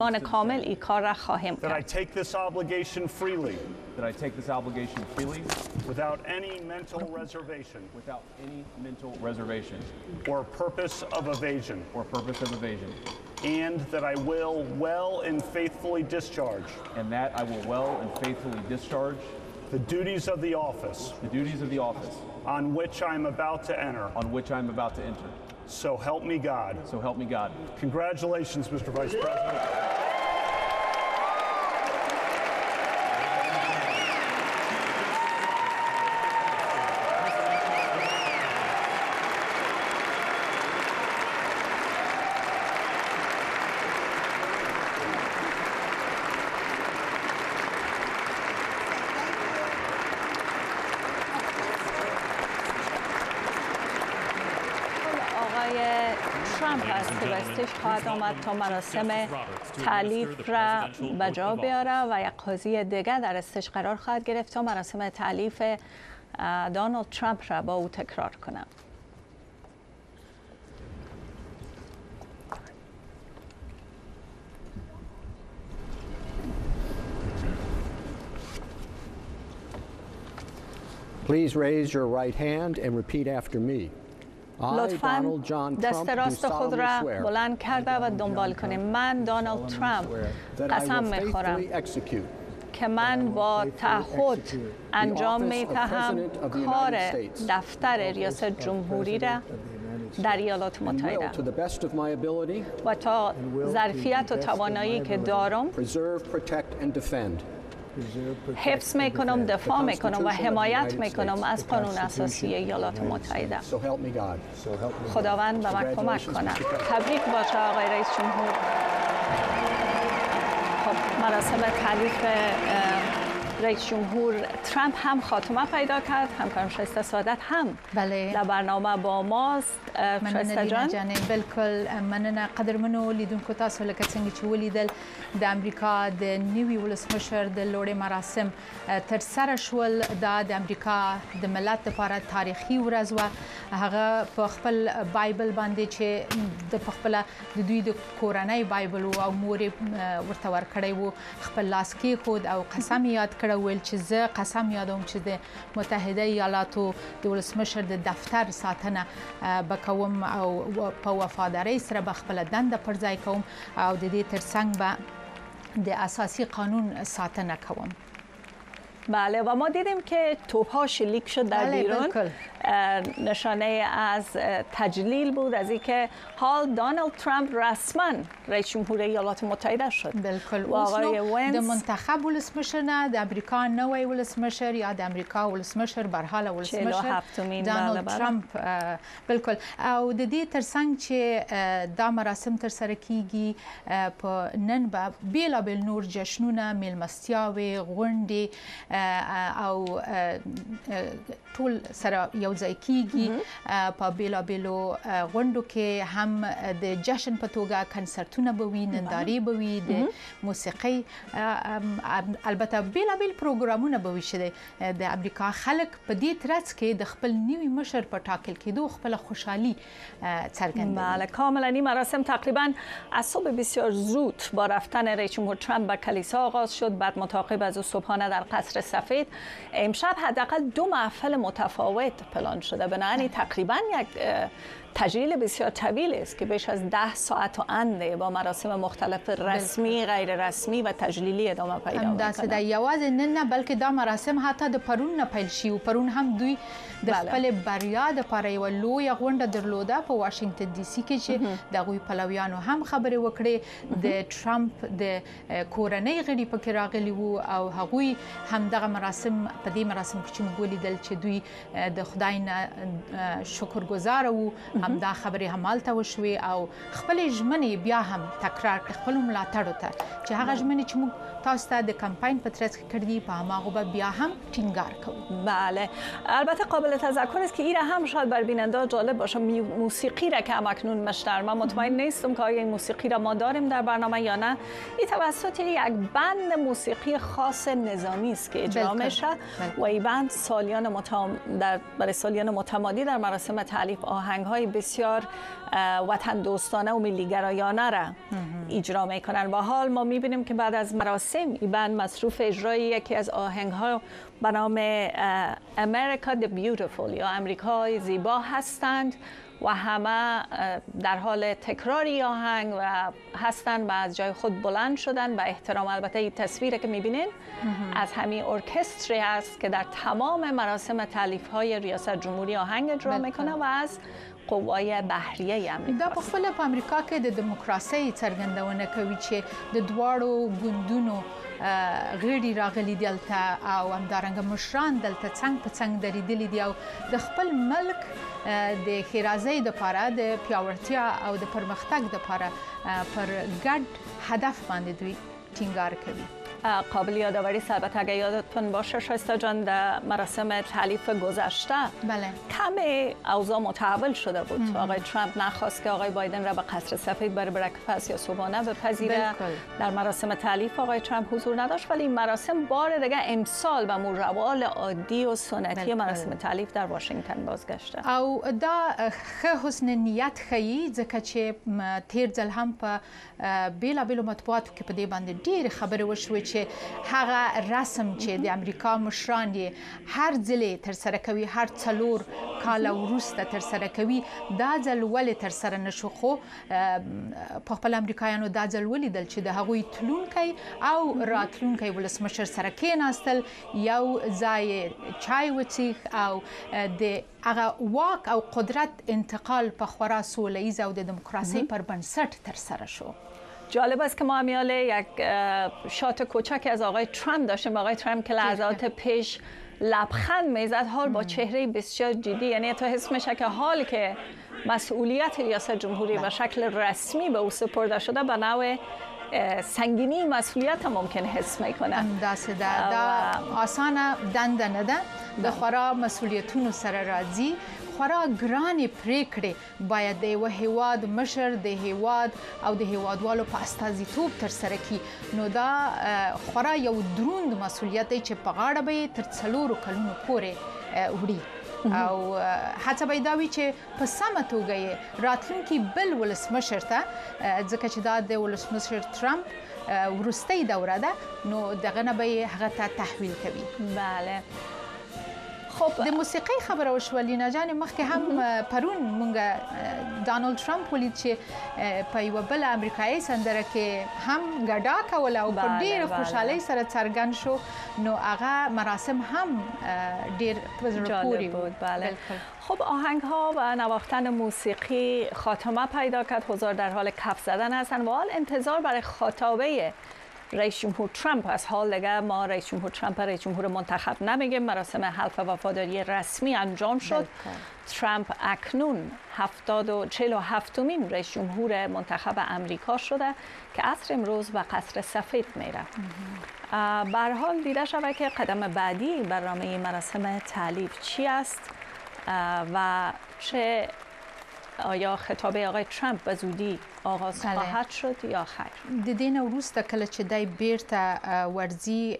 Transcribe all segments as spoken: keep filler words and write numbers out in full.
من کامل این کار را خواهیم that I کرد. take this obligation freely that I take this obligation freely without any mental reservation without any mental reservation or purpose of evasion, or purpose of evasion, and that I will well and faithfully discharge and that I will well and faithfully discharge the duties of the office the duties of the office on which I am about to enter. on which I am about to enter. So help me God. So help me God. Congratulations, Mister Vice President. ترامپ هست که بستش خواهد آمد تا مراسم تعلیف را به جا بیاره و یک قاضی دیگر در استش قرار خواهد گرفت تا مراسم تعلیف دونالد ترامپ را با او تکرار کنه. Please raise your right hand and repeat after me. لطفاً دست راست خود را بلند کرده و دنبال کنیم. من دونالد ترامپ قسم میخورم که من با تعهد انجام میدهم کار دفتر ریاست جمهوری را در ایالات متحده و تا ظرفیت و توانایی که دارم حفظ میکنم، دفاع میکنم و حمایت میکنم از قانون اساسی ایالات متحده. خداوند به من کمک کنه. تبریک باشه آقای رئیس جمهور. خب مراسم تعلیف رئیس جمهور ترامپ هم خاتمه پیدا کرد. همکارم شایسته سعادت هم بله در برنامه با ماست. شایسته جان بالکل مننه قدرمنو لیدونکو تاسو لکه څنګه چې ولیدل د امریکا د نوي ولسمشر د لوړې مراسم تر سره شول. دا د امریکا د ملت لپاره تاریخي ورځ وه. هغه په خپل بایبل باندې چې د خپل د دوی د کورنۍ بایبل او مور ورته ورکړی وو خپل لاس کېښود او قسم یاد کړ ویل چې زه قسم یادوم چې د متحده ایالاتو د ولسمشر د دفتر ساتنه بکوم او په وفادارۍ سره به خپله دنده پر ځای کوم او د دې ترڅنګ به د اساسی قانون ساتنه کوم. بله و ما دیدیم که توپ‌ها شلیک شد در بیرون. نشانه از تجلیل بود از اینکه حال دونالد ترامپ رسما رئیس جمهور ایالات متحده شد. بالکل. و آقای وینز د منتخب ولسمشر نه د امریکا نوی ولسمشر یا د امریکا ولسمشر برحال ولسمشر دونالد ترامپ. بالکل. او د دې ترڅنګ چې دا مراسم تر سره کیږي په نن به بیلابل نور جشنونه میلمستیاوې غونډې او ټول سره یو ځای کیږي. په بیلابلو غونډو کې هم د جشن په توګه کنسرتونه به وي، نندارې به وي، د موسیقۍ البته بیلابل پروګرامونه به وي چې د امریکا خلک په دې ترڅ کې د خپل نوي مشر په ټاکل کېدو خپل خوشحالي څرګندوي. بله کاملا این مراسم تقریبا از صبح بسیار زود با رفتن رئیس جمهور ترامپ به کلیسا آغاز شد. بعد متعاقب از او صبحانه در قصر سفید. امشب حداقل دو محفل متفاوت پلان شده. بنابراین تقریبا یک تجلیل بسیار طویل است که بیش از ده ساعت و انده با مراسم مختلف رسمی، غیر رسمی و تجلیلی ادامه پیدا می‌کنه. همداسې د یوازې نن نه بلکې دا مراسم حتی د پرون نه پیل شي. پرون هم دوی د خپل بریا دپاره یوه لویه غونډه درلوده په واشنګټن ډي سي کې چې د هغوی پلویانو هم خبرې وکړې. د ټرمپ د کورنۍ غړي پکې راغلي وو او هغوی هم دغه مراسم په دې مراسم کې چې موږ ولیدل چې دوی د خدای نه شکرګزاره وو. همدا خبرې همالته وشوې او خپل ژمنې بیا هم تکرار کړې خپل ملاتړو ته چې هغه ژمنې چې موږ تاسو ته د کمپاین په ترڅ کې کړې په هماغو به بیا هم ټینګار کوو. بله البته قابل تذکر است که این هم شاید بر بیننده جالب باشه موسیقی را که همکنون مشتر من مطمئن نیستم که آیا این موسیقی را ما داریم در برنامه یا نه. این توسط یک بند موسیقی خاص نظامی است که اجرا میشه و این بند سالیان متام در برای سالیان متمادی در مراسم تعلیف آهنگ‌های بسیار وطن دوستانه و ملیگرایانه را اجرا میکنن. و حال ما میبینیم که بعد از مراسم این بند مصروف اجرای یکی از آهنگ‌ها به نام امریکا the Beautiful یا امریکای زیبا هستند و همه در حال تکراری آهنگ و هستند و از جای خود بلند شدن به احترام. البته این تصویری که میبینین از همین ارکستری است که در تمام مراسم تالیف‌های ریاست جمهوری آهنگ اجرا میکنه و از قوای بحریه امریکا. دا په خپل په امریکا کې د دیموکراسي څرګندونه کوي چې د دواړو ګوندونو غړي راغلي دلته او همدارنګه مشران دلته څنګ په څنګ درېدلي دي او د خپل ملک د ښېرازۍ دپاره د پیاوړتیا او د پرمختګ دپاره پر ګډ هدف باندې دوی ټینګار کوي. قابل یادآوری است البته اگر یادتون باشه شایسته جان در مراسم تالیف گذشته بله. کم اوضاع متحول شده بود. مم. آقای ترامپ نخواست که آقای بایدن را به قصر سفید بره برکفست یا صبحانه بپذیره. در مراسم تالیف آقای ترامپ حضور نداشت ولی این مراسم بار دیگه امسال به روال عادی و سنتی مراسم تالیف در واشنگتن بازگشته. او دا ښه حسن نیت ښیي ځکه چې تیر ځل هم په بیلابیلو مطبوعاتو کې په دې باندې ډېرې خبرې وشوې چې هغه رسم چې د امریکا مشران یې هر ځل تر سره کوي هر څلور کال وروسته تر سره کوي دا ځل ولې تر سره نشو خو په خپل امریکایانو دا ځل ولیدل چې د هغوی تلونکی او راتلونکی ولسمشر سره کېناستل یو ځای چای وڅښ او د هغه واک او قدرت انتقال په خورا سوله ایز او د دموکراسي پر بنسټ تر سره شو. جالب است که ما امیاله یک شات کوچک از آقای ترامپ داشتیم. آقای ترامپ که لحظات پیش لبخند میزد حال با چهره بسیار جدی، یعنی تو حس میشه که حال که مسئولیت ریاست جمهوری به شکل رسمی به او سپرده شده به نوع سنگینی مسئولیت هم ممکن حس میکنه. همداسه ده دا آسانه دنده نه ده د خورا مسئولیتونو سره راځي. خورا ګرانې پریکړې باید د یو هیواد مشر د هیواد او د هیوادوالو په استازیتوب تر سره کی. نو دا خورا یو دروند مسئولیت دی چې په غاړه به تر څلورو کلونو پورې وړي او هڅه به دا وي چې په سمه توګه یې راتلونکي بل ولسمشر ته ځکه چې دا د ولسمشر ترامپ وروستۍ دوره ده نو دغه نه به هغه ته تحویل کوي. بله. خب د موسیقي خبره وشوه لینا جان. مخکې هم پرون مونږ دانالد ترامپ ولید چې په یوه بله امریکایي سندره کې هم ګډا کوله او په ډېرې خوشحالۍ سره څرګند شو. نو هغه مراسم هم ډېر په زړه پورې بود. بله. خب آهنگ ها و نواختن موسیقی خاتمه پیدا کرد. حضار در حال کف زدن هستند و حال انتظار برای خطابه رئیس جمهور ترامپ از حال دیگه ما رئیس جمهور ترامپ رئیس جمهور منتخب نمیگیم. مراسم حلف وفاداری رسمی انجام شد. ترامپ اکنون هفتاد و چهل و هفتمین رئیس جمهور منتخب امریکا شده که عصر امروز به قصر سفید میره. به هر حال دیده شده که قدم بعدی برنامه مراسم تالیف چی است و چه آیا خطاب آقای ترامپ به زودی آغاز خواهد شد یا خیر؟ د دې نه وروسته کله چې دی بیرته ورځي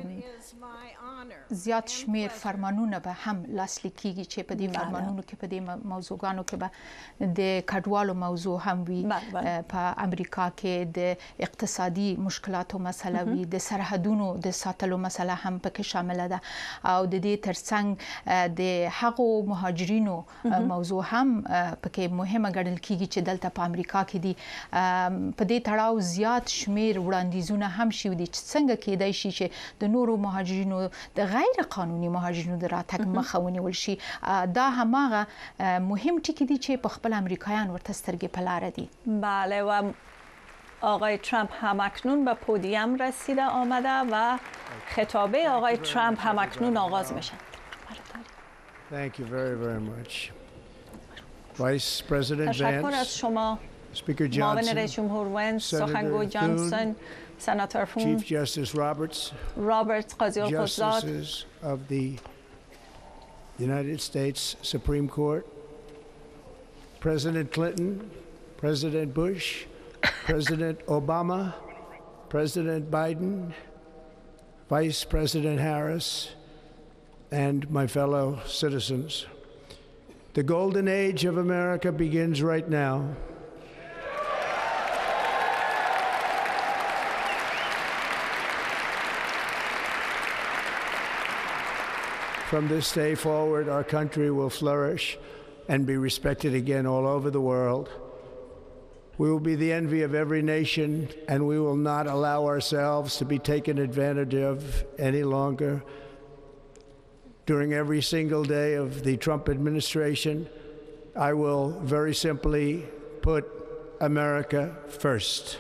زیات شمیر فرمانونه به هم لاسلیک کیږي چې په دې فرمانونو کې په دې موضوعګانو کې به د کډوالو موضوع هم وي. په امریکا کې د اقتصادي مشکلاتو مسله وي، د سرحدونو د ساتلو مسله هم پکې شامل ده او د دې ترڅنګ د هغو مهاجرینو موضوع هم پکې مهمه ګڼل کیږي چې دلته په امریکا کې دي. په دې تړاو زیات شمیر وړاندیزونه هم شوي دي چې څنګه کېدای شي چې د نورو مهاجرینو د غیر قانوني مهاجرینو د راتګ مخه ونیول شي. دا هماغه مهم ټکي دي چې په خپل امریکایان ورته سترګې په لاره دي. بله و آقای ترامپ همکنون به پودیم رسیده آمده و خطابه آقای ترامپ همکنون آغاز میشه. Thank you very very much. Vice President Vance. تشکر از شما. Speaker Johnson, رئیس جمهور ونس، سخنگوی جانسون، سناتور فون، Chief Justice Roberts, رابرتس قاضی القضات، Justices of the United States Supreme Court, President Clinton, President Bush, President Obama, President Biden, Vice President Harris, and my fellow citizens. The golden age of America begins right now. From this day forward, our country will flourish and be respected again all over the world. We will be the envy of every nation, and we will not allow ourselves to be taken advantage of any longer. During every single day of the Trump administration, I will very simply put America first.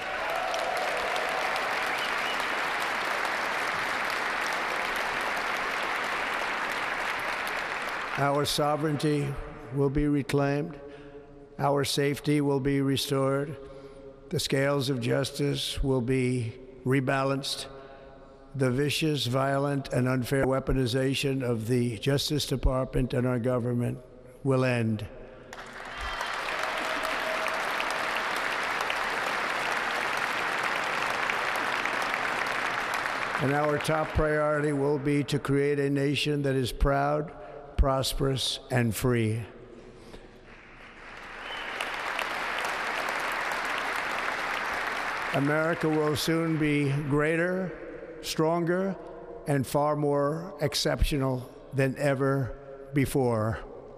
Our sovereignty will be reclaimed. Our safety will be restored. The scales of justice will be rebalanced. The vicious, violent, and unfair weaponization of the Justice Department and our government will end. And our top priority will be to create a nation that is proud, prosperous, and free. America will soon be greater, stronger, and far more exceptional than ever before.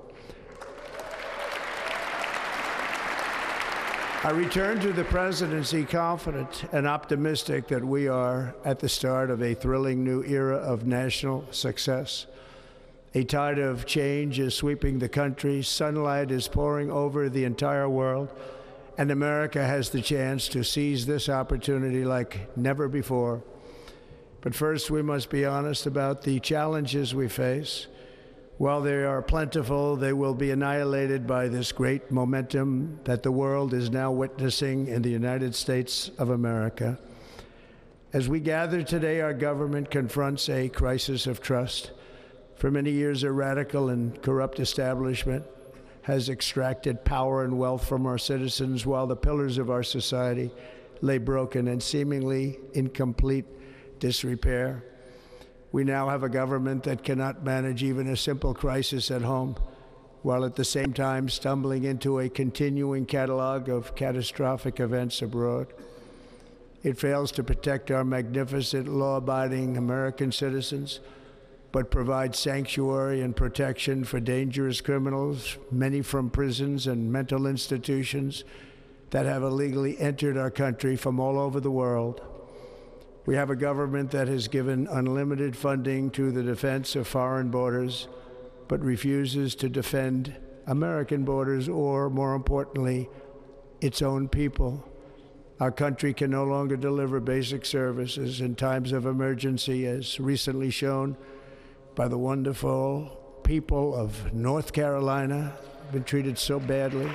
I return to the presidency confident and optimistic that we are at the start of a thrilling new era of national success. A tide of change is sweeping the country, sunlight is pouring over the entire world, and America has the chance to seize this opportunity like never before. But first, we must be honest about the challenges we face. While they are plentiful, they will be annihilated by this great momentum that the world is now witnessing in the United States of America. As we gather today, our government confronts a crisis of trust. For many years, a radical and corrupt establishment has extracted power and wealth from our citizens while the pillars of our society lay broken and seemingly in complete disrepair. We now have a government that cannot manage even a simple crisis at home, while at the same time stumbling into a continuing catalog of catastrophic events abroad. It fails to protect our magnificent, law-abiding American citizens, but provides sanctuary and protection for dangerous criminals, many from prisons and mental institutions that have illegally entered our country from all over the world. We have a government that has given unlimited funding to the defense of foreign borders, but refuses to defend American borders or, more importantly, its own people. Our country can no longer deliver basic services in times of emergency, as recently shown by the wonderful people of North Carolina, who've been treated so badly.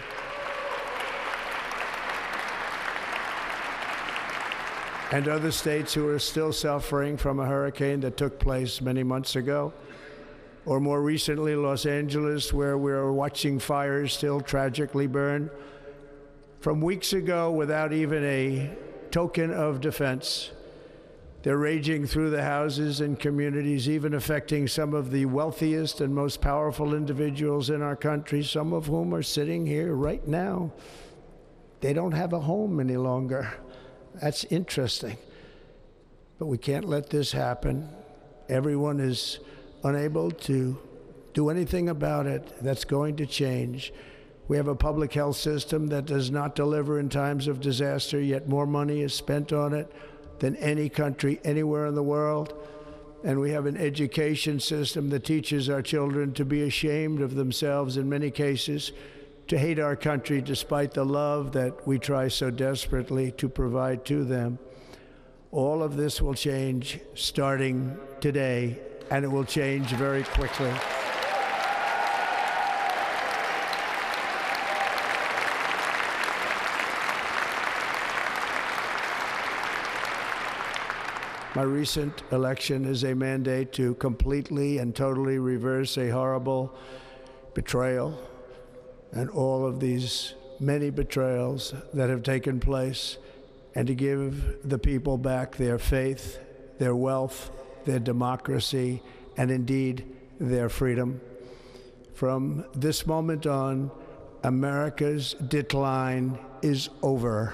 And other states who are still suffering from a hurricane that took place many months ago. Or more recently, Los Angeles, where we're watching fires still tragically burn from weeks ago without even a token of defense. They're raging through the houses and communities, even affecting some of the wealthiest and most powerful individuals in our country, some of whom are sitting here right now. They don't have a home any longer. That's interesting. But we can't let this happen. Everyone is unable to do anything about it. That's going to change. We have a public health system that does not deliver in times of disaster, yet more money is spent on it than any country anywhere in the world. And we have an education system that teaches our children to be ashamed of themselves in many cases, to hate our country despite the love that we try so desperately to provide to them. All of this will change starting today, and it will change very quickly. My recent election is a mandate to completely and totally reverse a horrible betrayal and all of these many betrayals that have taken place, and to give the people back their faith, their wealth, their democracy, and indeed their freedom. From this moment on, America's decline is over.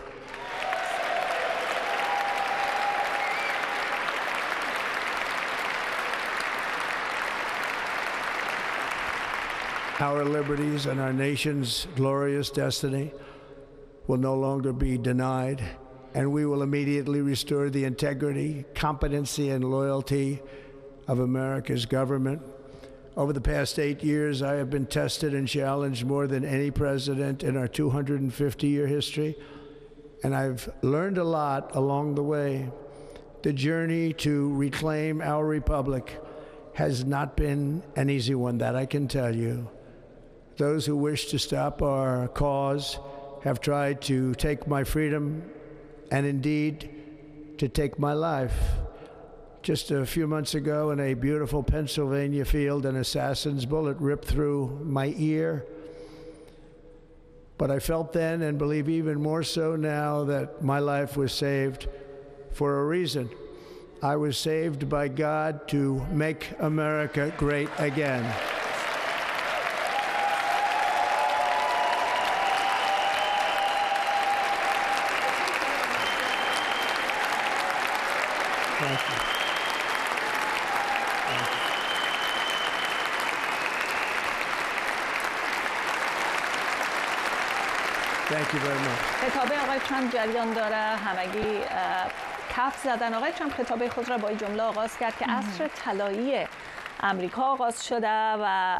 Our liberties and our nation's glorious destiny will no longer be denied, and we will immediately restore the integrity, competency, and loyalty of America's government. Over the past eight years, I have been tested and challenged more than any president in our two hundred fifty year history, and I've learned a lot along the way. The journey to reclaim our republic has not been an easy one, that I can tell you. Those who wish to stop our cause have tried to take my freedom and indeed to take my life. Just a few months ago in a beautiful Pennsylvania field, an assassin's bullet ripped through my ear. But I felt then, and believe even more so now, that my life was saved for a reason. I was saved by God to make America great again. Thank you. Thank you very much. خطاب آقای ترامپ جریان داره، همگی کف زدن. آقای ترامپ خطاب خود را با این جمله آغاز کرد که عصر طلایی امریکا آغاز شده و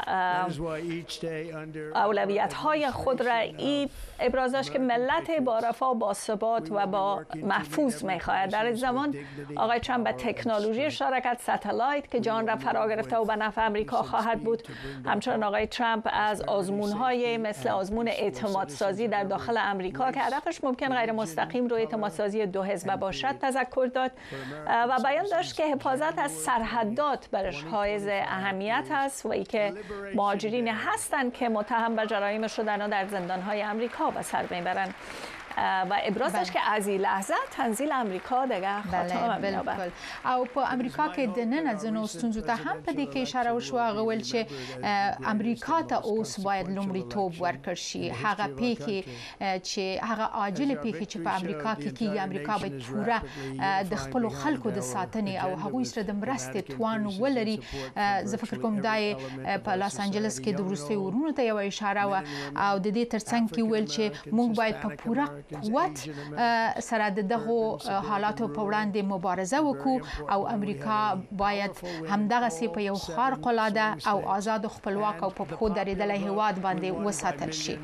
اولویت‌های خود را این ابراز داشت که ملت با رفاه، با ثبات و با محفوظ می‌خواهد. در این زمان آقای ترامپ به تکنولوژی اشاره کرد، ستلایت که جان را فرا گرفته و به نفع امریکا خواهد بود. همچنین آقای ترامپ از آزمون‌های مثل آزمون اعتمادسازی در داخل امریکا که هدفش ممکن غیر مستقیم روی اعتمادسازی دو حزبه باشد تذکر داد و بیان داشت که حفاظت از سرحدات برش حائز اهمیت است و ای که مهاجرین هستند که متهم به جرایم شدن و در زندان‌های امریکا به سر میبرند و ابراز داشت که از این لحظه تنزیل امریکا دیگه خاتمه می‌یابد. او په امریکا کې د نن ځنو ستونزو ته هم په دې کې اشاره وشوه، هغه ویل چې امریکا ته اوس باید لومړیتوب ورکړل شي. هغه پیښې چې هغه عاجل پیښې چې په امریکا کې کیږي، امریکا باید پوره د خپل خلکو د ساتنې او هغوی سره د مرستې توان ولري. زه فکر کوم دا په لاس انجلس کې د وروستیو ورونو ته یو اشاره و او د دې ترڅنګ کې ویل چې موږ باید په پوره قوت سره دغه حالاتو په وړاندې مبارزه وکړو او امریکا باید همدغه سي په یو خارق العاده او آزاد او خپلواک او په خود درېدلې هیواد باندې وساتل شي.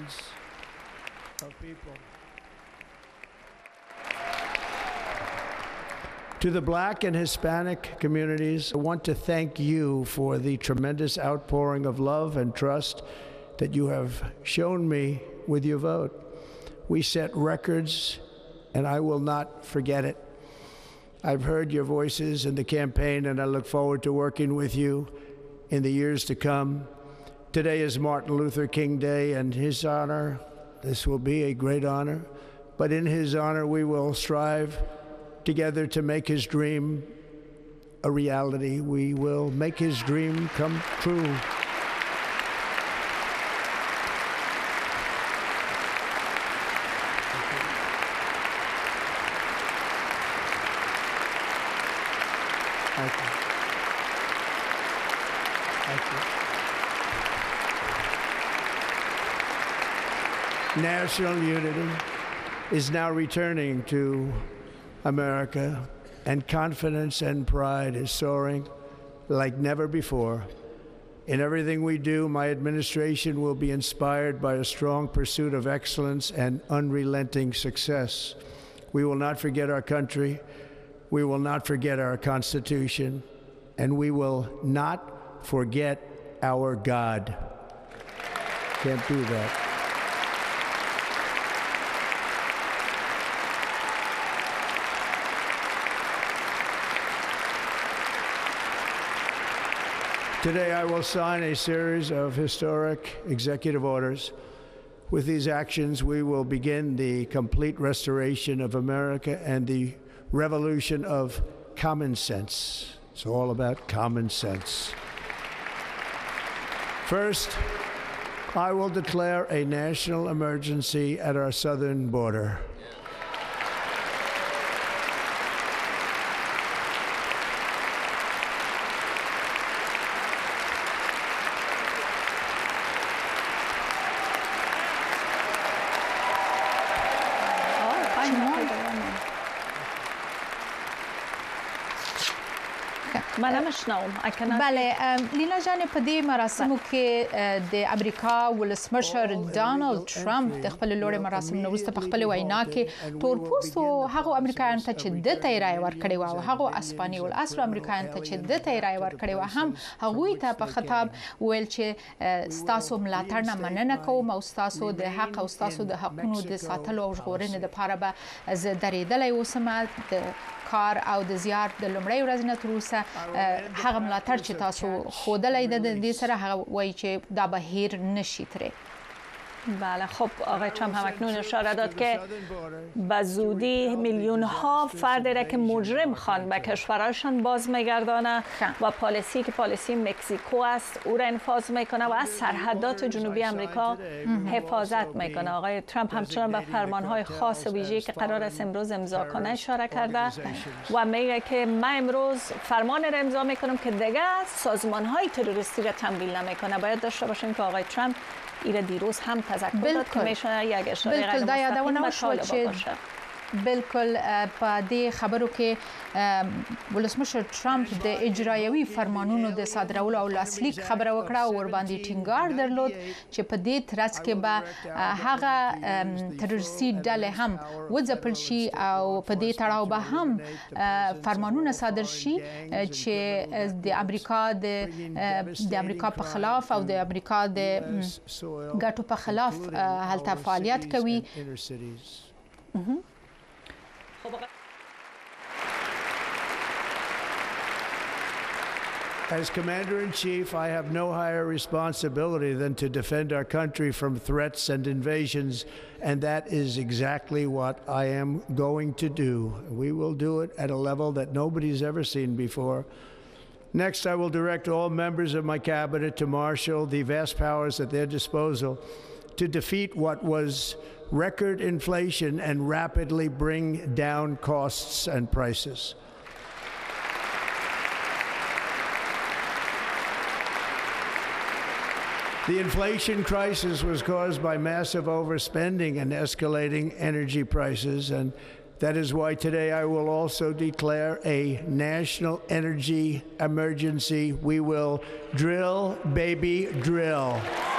To the Black and Hispanic communities, I want to thank you for the tremendous outpouring of love and trust that you have shown me with your vote. We set records, and I will not forget it. I've heard your voices in the campaign, and I look forward to working with you in the years to come. Today is Martin Luther King Day, and his honor, this will be a great honor, but in his honor we will strive together to make his dream a reality. We will make his dream come true. Thank you. Thank you. National unity is now returning to America, and confidence and pride is soaring like never before. In everything we do, my administration will be inspired by a strong pursuit of excellence and unrelenting success. We will not forget our country. We will not forget our Constitution, and we will not forget our God. Can't do that. Today I will sign a series of historic executive orders. With these actions, we will begin the complete restoration of America and the revolution of common sense. It's all about common sense. First, I will declare a national emergency at our southern border. بله لینا جان په دې مراسمو کې د امریکا ولسمشر ډانلډ ټرمپ د خپل لوړ مراسم نو وروسته په خپل وینا کې تورپوستو هغه امریکایانو ته چې د ته رای ورکړی و او هغه اسپاني ول اصل امریکایانو ته چې د ته رای ورکړی و هم هغه ته په خطاب ویل چې ستاسو ملاتړ نه مننه کوم او ستاسو د حق او ستاسو د حقونو د ساتلو او ژغورنې لپاره به زه درېدلی اوسم د کار او د زیار د لومړۍ ورځې نه تر اوسه هغه ملاتړ چې تاسو ښودلی د دې سره هغه وایي چې دا به هیر نشي ترې. بله خب آقای ترامپ هم اکنون اشاره داد که به زودی میلیون ها فرد را که مجرم خوان به کشورشان باز میگردانه و پالیسی که پالیسی مکزیکو است او را انفاذ میکنه و از سرحدات جنوبی امریکا حفاظت میکنه. آقای ترامپ همچنان به فرمانهای خاص و ویژه‌ای که قرار است امروز امضا کنه اشاره کرده و میگه که من امروز فرمان را امضا میکنم که دیگه سازمانهای تروریستی را تمویل نمیکنه. باید داشته باشیم که آقای ترامپ ایره دیروز هم تذکر داد که میشه یک اشاره غیر مستقیم به طالبان باشه. بالکل په دې خبرو کې ولسمشر ترامپ د اجرایوي فرمانونو د صادرولو او لاسلیک خبره وکړه او ور باندې ټینګار درلود چې په دې ترڅ کې به هغه تروریستي ډلې هم وځپل شي او په دې تړاو به هم فرمانونه صادر شي چې د امریکا د د امریکا په خلاف او د امریکا د ګټو په خلاف هلته فعالیت کوي. As Commander-in-Chief, I have no higher responsibility than to defend our country from threats and invasions, and that is exactly what I am going to do. We will do it at a level that nobody's ever seen before. Next, I will direct all members of my cabinet to marshal the vast powers at their disposal to defeat what was record inflation and rapidly bring down costs and prices. The inflation crisis was caused by massive overspending and escalating energy prices, and that is why today I will also declare a national energy emergency. We will drill, baby, drill.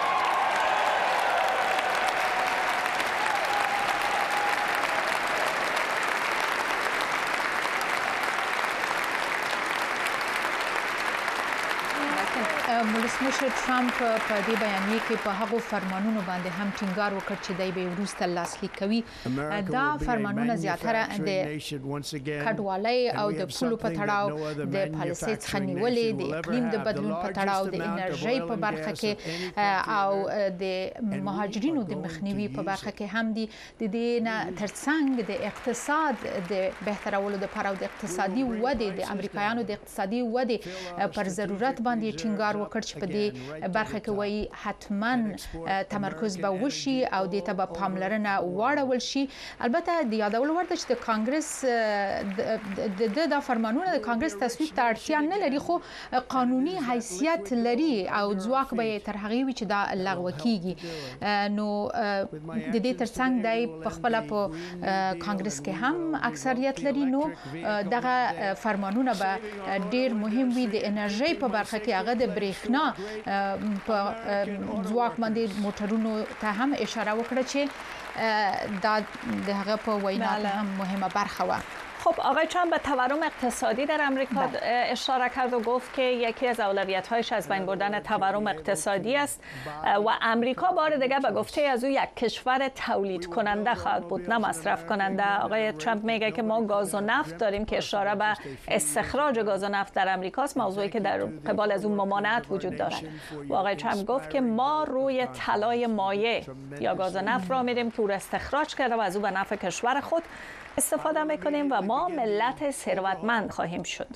ولسمشر ترامپ په دې بیانیه کې په هغو فرمانونو باندې هم ټینګار وکړ چې دای به وروسته لاسلیک کوي. دا فرمانونه زیاتره د کډوالۍ او د پولو په تړاو د پالیسۍ څخه نیولې د اقلیم د بدلون په تړاو د انرژۍ په برخه کې او د مهاجرینو د مخنیوي په برخه کې هم دي. د دې نه ترڅنګ د اقتصاد د بهترولو لپاره او د اقتصادي ودې د امریکایانو د اقتصادي ودې پر ضرورت باندې ټینګار وکړ چې په دې برخه کې وایي حتما تمرکز به وشي او دې ته به پاملرنه واړول شي. البته د یادولو ورته چې د کانګرس د د فرمانونه د کانګرس تصویب ته اړتیا نه لري، خو قانوني حیثیت لري او ځواک به تر هغه وي چې دا لغوه کیږي. نو د دې ترڅنګ دای په خپل په کانګرس کې هم اکثریت لري. نو دغه فرمانونه به ډیر مهم وي. د انرژي په برخه کې هغه د برېښنا په ځواک باندې موټرونو ته هم اشاره وکړه چې دا د هغه په وینا هم مهمه برخه و. خب آقای ترامپ به تورم اقتصادی در امریکا اشاره کرد و گفت که یکی از اولویت‌هایش از بین بردن تورم اقتصادی است و امریکا بار دیگر به گفته از او یک کشور تولید کننده خواهد بود نه مصرف کننده. آقای ترامپ میگه که ما گاز و نفت داریم که اشاره به استخراج گاز و نفت در امریکاست، موضوعی که در قبال از اون ممانعت وجود دارد. و آقای ترامپ گفت که ما روی طلای مایع یا گاز و نفت را میریم که او را استخراج کرده و از او به نفع کشور خود استفاده میکنیم و ما ملت ثروتمند خواهیم شد.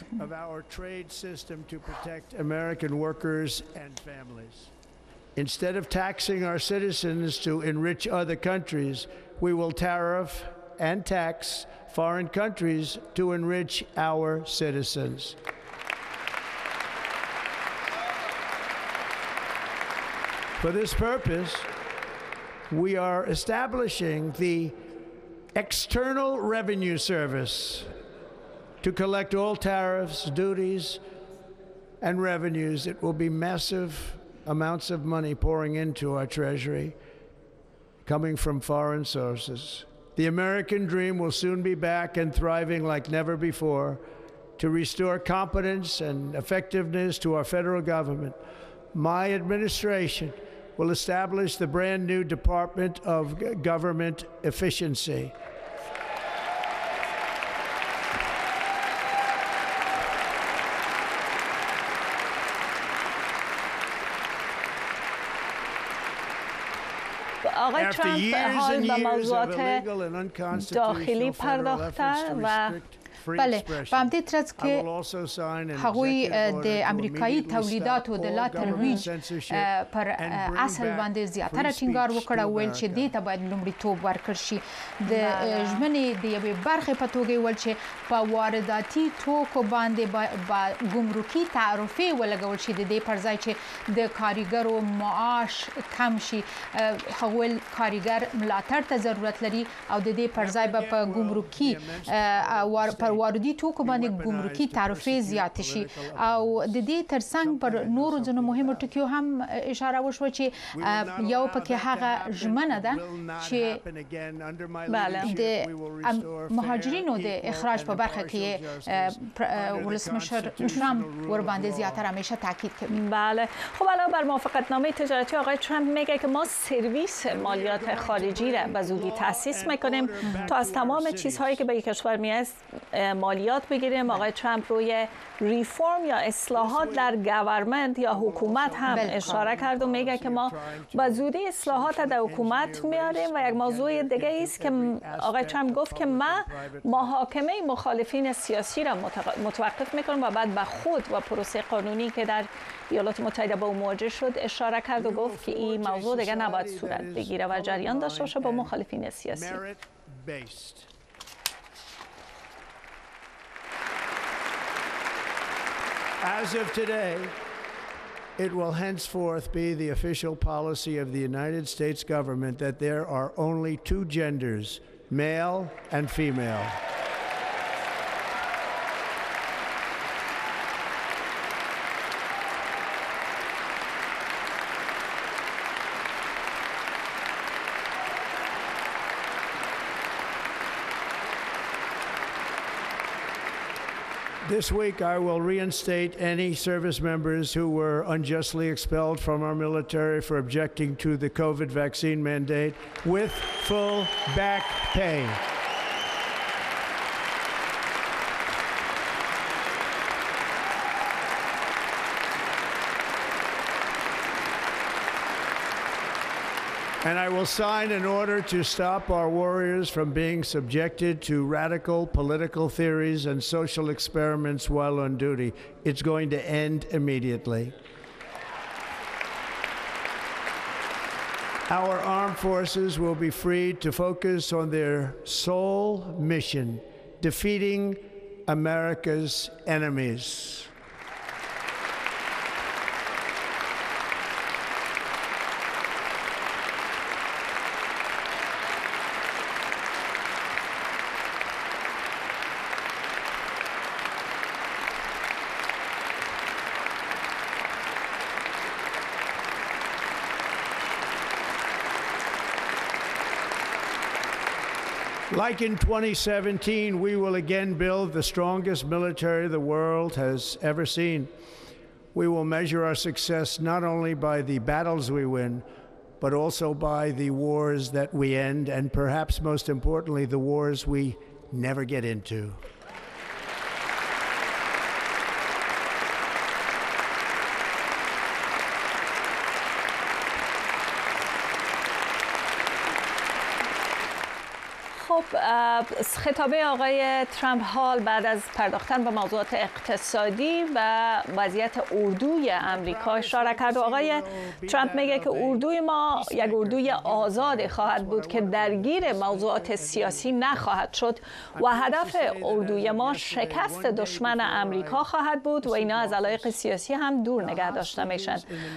Instead of taxing our citizens to enrich other countries, we will tariff and tax foreign countries to enrich our citizens. For this purpose, we are establishing the External Revenue Service to collect all tariffs, duties, and revenues. It will be massive amounts of money pouring into our treasury, coming from foreign sources. The American dream will soon be back and thriving like never before to restore competence and effectiveness to our federal government. My administration will establish the brand new Department of Government Efficiency. آقای ترامپ حال به موضوعات داخلی پرداخته و بله په همدې ترڅ کې هغوی د امریکایي تولیداتو د لا ترویج پر اصل باندې زیاتره ټینګار وکړ او ویل چې دې ته باید لومړیتوب ورکړ شي د ژمنې د یوې برخې په توګه ویل چې په وارداتي توکو باندې ګمرکي تعرفې ولګول شي د دې پر ځای چې د کارګرو معاش کم شي هغوی کارګر ملاتړ ته ضرورت لري او د دې پر ځای به په ګمرکي پر واردي توکو باندې ګمرکي تعرفې زیات شي او د دې ترڅنګ پر نورو ځینو مهمو ټکیو هم اشاره وشوه چې یو پکې هغه ژمنه ده چې د مهاجرینو د اخراج په برخه کې ولسمشر ترامپ ور باندې زیاتره همیشه تاکید کوي. بله خب الان بر موافقتنامه تجارتی آقای ترامپ میگه که ما سرویس مالیات خارجی را به زودی تأسیس میکنیم تا از تمام چیزهایی که به کشور میاد مالیات بگیریم. آقای ترامپ روی ریفرم یا اصلاحات در گورنمنت یا حکومت هم اشاره کرد و میگه که ما به زودی اصلاحات در حکومت میاریم و یک موضوع دیگه است که آقای ترامپ گفت که ما محاکمه مخالفین سیاسی را متوقف میکنم و بعد به خود و پروسه قانونی که در ایالات متحده با او مواجه شد اشاره کرد و گفت که این موضوع دیگه نباید صورت بگیره و جریان داشته باشه با مخالفین سیاسی. As of today, it will henceforth be the official policy of the United States government that there are only two genders, male and female. This week, I will reinstate any service members who were unjustly expelled from our military for objecting to the COVID vaccine mandate with full back pay. And I will sign an order to stop our warriors from being subjected to radical political theories and social experiments while on duty. It's going to end immediately. Our armed forces will be freed to focus on their sole mission, defeating America's enemies. Like in twenty seventeen, we will again build the strongest military the world has ever seen. We will measure our success not only by the battles we win, but also by the wars that we end, and perhaps most importantly, the wars we never get into. خب خب خطابه آقای ترامپ حال بعد از پرداختن به موضوعات اقتصادی و وضعیت اردوی امریکا اشاره کرد و آقای ترامپ میگه که اردوی ما یک اردوی آزاد خواهد بود که درگیر موضوعات سیاسی نخواهد شد و هدف اردوی ما شکست دشمن امریکا خواهد بود و اینا از علایق سیاسی هم دور نگه داشته میشن.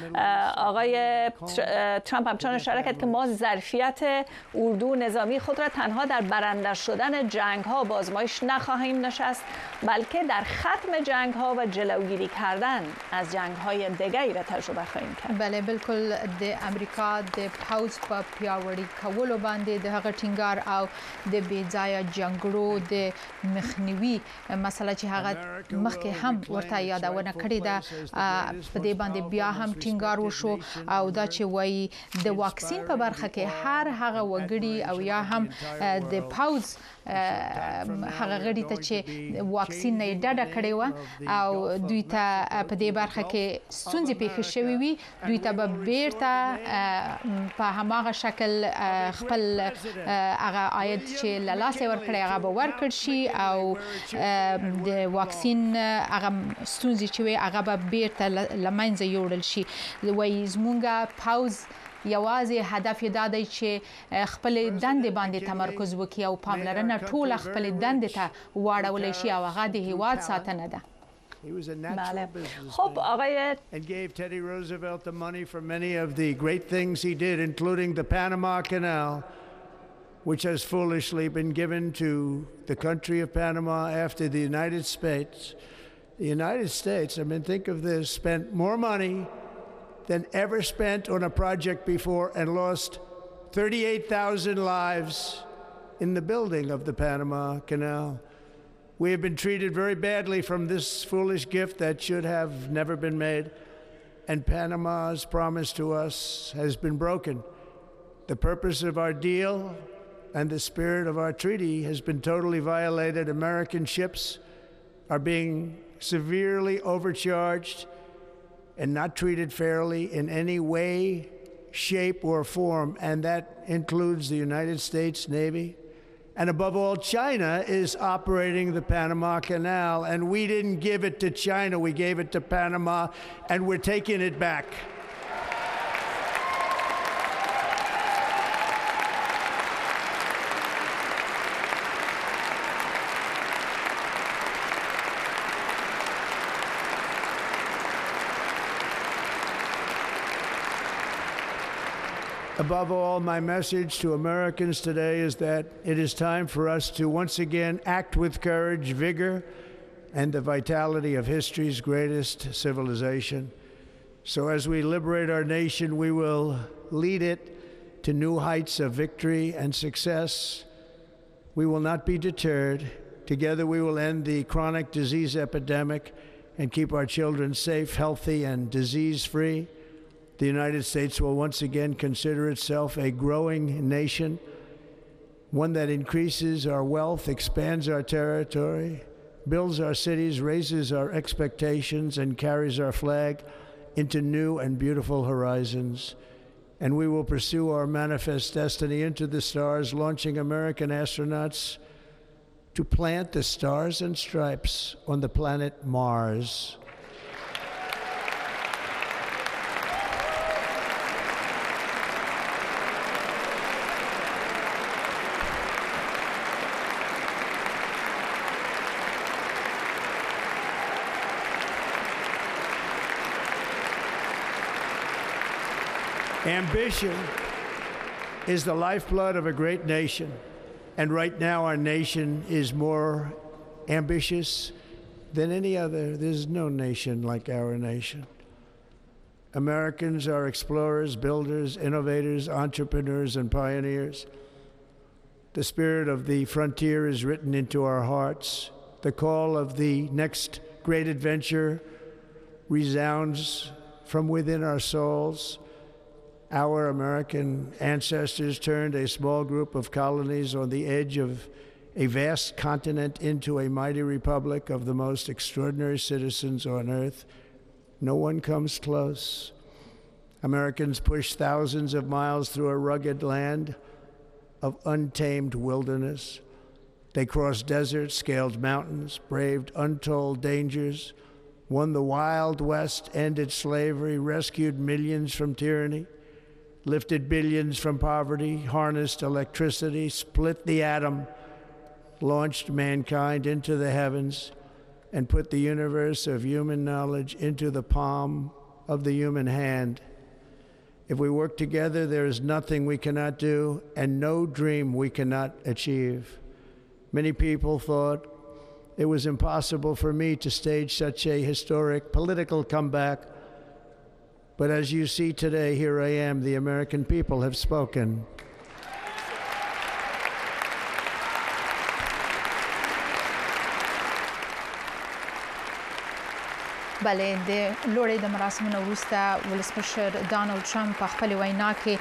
آقای ترامپ همچنان اشاره کرد که ما ظرفیت اردو نظامی خود را تنها در برنده شدن جنگ ها و آزمایش نخواهیم نشست، بلکه در ختم جنگ ها و جلوگیری کردن از جنگ های دیگری را تجربه خواهیم کرد. بله بالکل د امریکا د پوز په پیاوړي کولو باندې د هغه ټینګار او د بې ځایه جنګړو د مخنیوي مسله چې هغه مخکې هم ورته یادونه کړې ده په دې باندې بیا هم ټینګار وشو او دا چې وایي د واکسین په برخه کې هر هغه وګړي او یا هم د پاوز هغه غړي ته چې واکسین نه ډډه کړې و او دوی ته په دې برخه کې ستونزې پیښې شوې وي، دوی ته به بیرته په هماغه شکل خپل هغه عاید چې له لاسه ورکړي هغه به ورکړ شي او د واکسین هغه ستونزې چې وي هغه به بیرته له منځه یوړل شي. وایي زمونږ پاوز یوازې هدف یې دا دی چې خپل دندې باندې تمرکز وکړي او پاملرنه ټول خپل دندې ته واړولی شي او هغه د هیواد ساتنه ده. بله. خب آقای and gave Teddy Roosevelt the money for many of the great things he did, including the Panama Canal, which has foolishly been given to the country of Panama after the United States. The United States, I mean, think of this, spent more money than ever spent on a project before and lost thirty-eight thousand lives in the building of the Panama Canal. We have been treated very badly from this foolish gift that should have never been made, and Panama's promise to us has been broken. The purpose of our deal and the spirit of our treaty has been totally violated. American ships are being severely overcharged and not treated fairly in any way, shape, or form, and that includes the United States Navy. And above all, China is operating the Panama Canal, and we didn't give it to China, we gave it to Panama, and we're taking it back. Above all, my message to Americans today is that it is time for us to once again act with courage, vigor, and the vitality of history's greatest civilization. So as we liberate our nation, we will lead it to new heights of victory and success. We will not be deterred. Together we will end the chronic disease epidemic and keep our children safe, healthy, and disease-free. The United States will once again consider itself a growing nation, one that increases our wealth, expands our territory, builds our cities, raises our expectations, and carries our flag into new and beautiful horizons. And we will pursue our manifest destiny into the stars, launching American astronauts to plant the stars and stripes on the planet Mars. Ambition is the lifeblood of a great nation, and right now our nation is more ambitious than any other. There's no nation like our nation. Americans are explorers, builders, innovators, entrepreneurs, and pioneers. The spirit of the frontier is written into our hearts. The call of the next great adventure resounds from within our souls. Our American ancestors turned a small group of colonies on the edge of a vast continent into a mighty republic of the most extraordinary citizens on earth. No one comes close. Americans pushed thousands of miles through a rugged land of untamed wilderness. They crossed deserts, scaled mountains, braved untold dangers, won the Wild West, ended slavery, rescued millions from tyranny, lifted billions from poverty, harnessed electricity, split the atom, launched mankind into the heavens, and put the universe of human knowledge into the palm of the human hand. If we work together, there is nothing we cannot do and no dream we cannot achieve. Many people thought it was impossible for me to stage such a historic political comeback. But as you see today, here I am. The American people have spoken. بله د لوړې د مراسمو وروسته ولسمشر ډانلډ ټرمپ په خپل وینا کې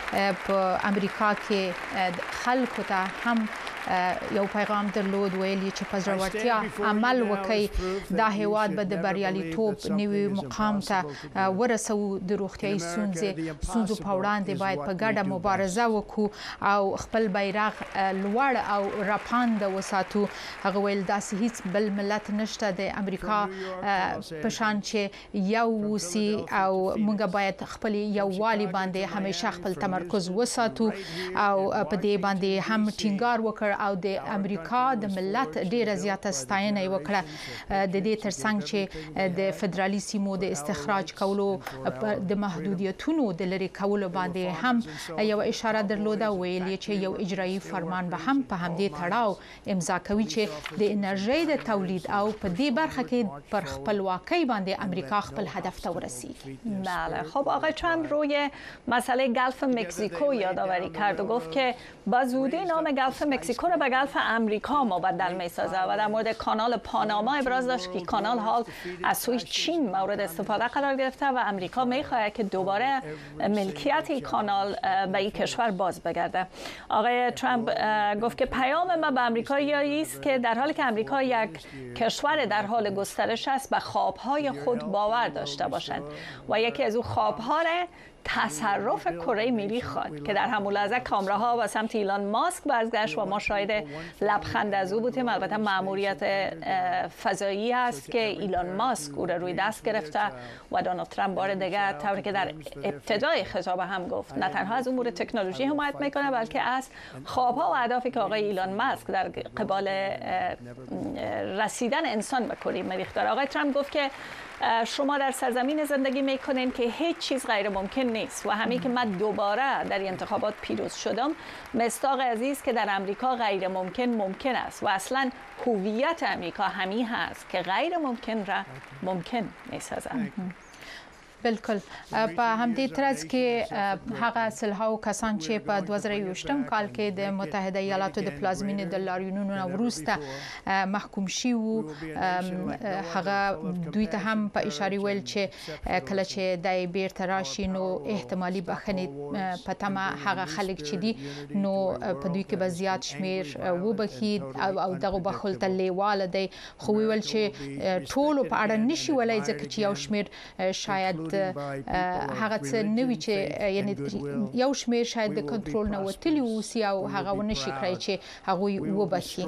په امریکا کې خلکو ته هم یو پیغام درلود ویلي چې په زړورتیا عمل وکړي دا هیواد به د بریالیتوب نوي مقام ته ورسوو د روغتیايي ستونزې ستونزو په وړاندې باید په ګډه مبارزه وکړو او خپل بیرغ لوړ او راپانده وساتو هغه ویل داسې هیڅ بل ملت نشته د امریکا په شان چې یو وسی او موږ باید خپل یووالي باندې همیشه خپل تمرکز وساتو او په دې باندې هم ټینګار وکړ او د امریکا د ملت ډیره زیاته ستاینه وکړه د دې ترڅنګ چې د فدرالي سیمو د استخراج کولو د محدودیتونو د لري کولو باندې هم یو اشاره درلوده ویلي چې یو اجرایی فرمان به هم په همدې تړاو امضا کوي چې د انرژي د تولید او په دې برخه کې پر خپلواکۍ باندې امریکا خپل هدف ته ورسیږي. بله خب آقای ترامپ روی مسئله گلف مکزیکو یادآوری کرد و گفت که با زودی نام گلف مکزیکو را به گلف امریکا مبدل می‌سازد و در مورد کانال پاناما ابراز داشت که کانال حال از سوی چین مورد استفاده قرار گرفته و امریکا می‌خواهد که دوباره ملکیت این کانال به این کشور باز بگرده. آقای ترامپ گفت که پیام ما به امریکایی‌ها است که در حالی که امریکا یک کشور در حال گسترش است به خواب‌های خود باور داشته باشند و یکی از او خواب‌ها را تصرف کره ملی خواد که در همون لحظه کامراها و سمت ایلان ماسک برگشت و ما شاهد لبخند از او بودیم. البته مأموریت فضایی است که ایلان ماسک او را روی دست گرفته و دونالد ترامپ بار دیگر طوری که در ابتدای خطاب هم گفت نه تنها از امور تکنولوژی حمایت میکنه بلکه از خوابها و اهدافی که آقای ایلان ماسک در قبال رسیدن انسان به کره مریخ داره. آقای ترامپ گفت که شما در سرزمین زندگی میکنین که هیچ چیز غیر ممکن نیست و همین که من دوباره در انتخابات پیروز شدم مصداق عزیز که در امریکا غیر ممکن ممکن است و اصلا هویت امریکا همین هست که غیر ممکن را ممکن میسازد. بالکل په همدې ترڅ کې هغه سلهاو کسان چې په دوه زره یوویشتم کال کې د متحده ایالاتو د پلازمینې د لاریونونو وروسته محکوم شوي هغه دوی ته هم په اشاره ویل چې کله چې د بیرته راشي نو احتمالي بخښنې په تمه هغه خلک چې دي نو په دوی کې به زیات شمیر وبخي او دغه بخل ته لیواله دی خو ویل چې ټول په اړه نشي ولای ځکه چې یو شمیر شاید هغه څه نوي چې یعنی یو شمیر شاید د کنټرول نه وتلی اوسي او هغه ونشي کړی چې هغه وبخي.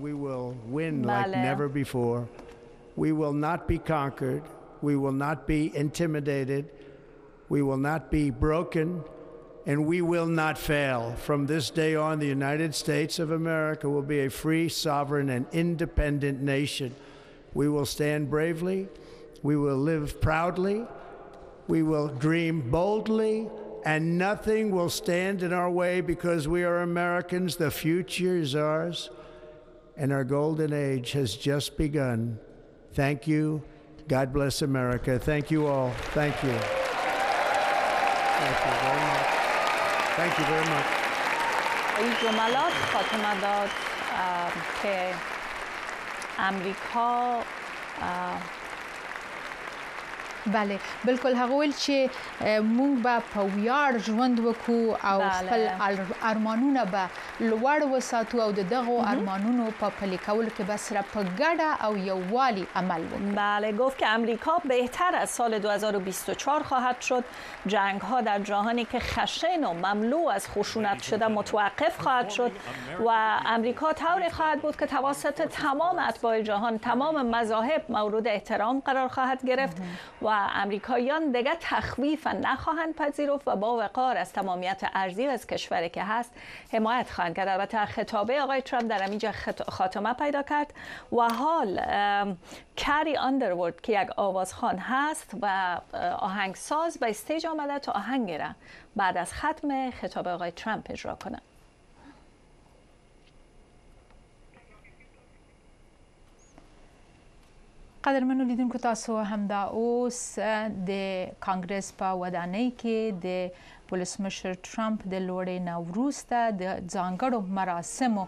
We will not be conquered. We will not be intimidated. We will not be broken. And we will not fail. From this day on, the United States of America will be a free, sovereign, and independent nation. We will stand bravely. We will live proudly. We will dream boldly, and nothing will stand in our way because we are Americans. The future is ours, and our golden age has just begun. Thank you. God bless America. Thank you all. Thank you. Thank you very much. Thank you very much. این جملات خاتمه داد که امریکا بله بالکل هغه ول چې مونږ به په ویاړ ژوند وکړو او خپل ارمانونه به لوړ وساتو او دغه ارمانونو په پلي کولو کې به سره په ګډه او یووالي عمل وکړو. بله گفت که امریکا بهتر از سال دو هزار و بیست و چهار خواهد شد. جنگ ها در جهانی که خشن و مملو از خشونت شده متوقف خواهد شد و امریکا طوری خواهد بود که توسط تمام اتباع جهان تمام مذاهب مورد احترام قرار خواهد گرفت و امریکاییان دیگر تخویف نخواهند پذیرفت و با وقار از تمامیت ارضی و از کشوری که هست حمایت خواهند کرد. البته خطابه آقای ترامپ در اینجا خاتمه پیدا کرد و حال کری آندروورد که یک آوازخوان هست و آهنگساز به استیج آمده تا آهنگ را بعد از ختم خطاب آقای ترامپ اجرا کنه. قدرمنو لیدونکو تاسو همدا اوس د کانګرس په ودانۍ کې د ولسمشر ترامپ د لوړې نه وروسته د ځانګړو مراسمو